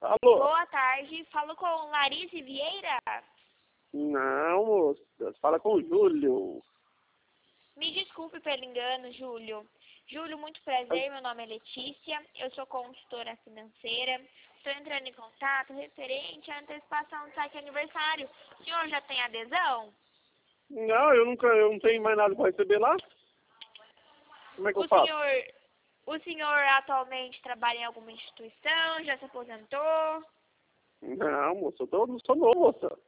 Alô? Boa tarde, falo com Larisse Vieira. Não, moça. Fala com o Júlio. Me desculpe pelo engano, Júlio. Júlio, muito prazer, meu nome é Letícia, eu sou consultora financeira. Estou entrando em contato referente à antecipação do saque aniversário. O senhor já tem adesão? Não, eu não tenho mais nada para receber lá. Como é que eu faço? O senhor atualmente trabalha em alguma instituição, já se aposentou? Não, moça, eu não sou novo, moça.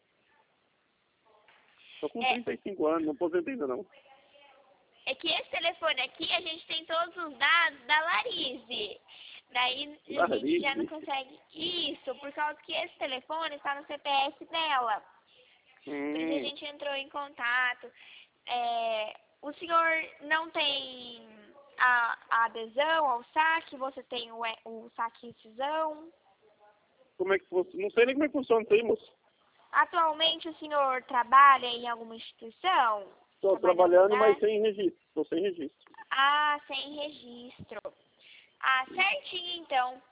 Tô com 35 anos, não aposentei ainda não. É que esse telefone aqui, a gente tem todos os dados da Larisse. Daí a gente já não consegue isso, por causa que esse telefone está no CPF dela. Por isso a gente entrou em contato. O senhor não tem a adesão ao saque? Você tem o saque rescisão? Como é que funciona? Não sei nem como é que funciona isso aí, moça. Atualmente o senhor trabalha em alguma instituição? Estou trabalhando, mas sem registro. Estou sem registro. Ah, sem registro. Ah, certinho então.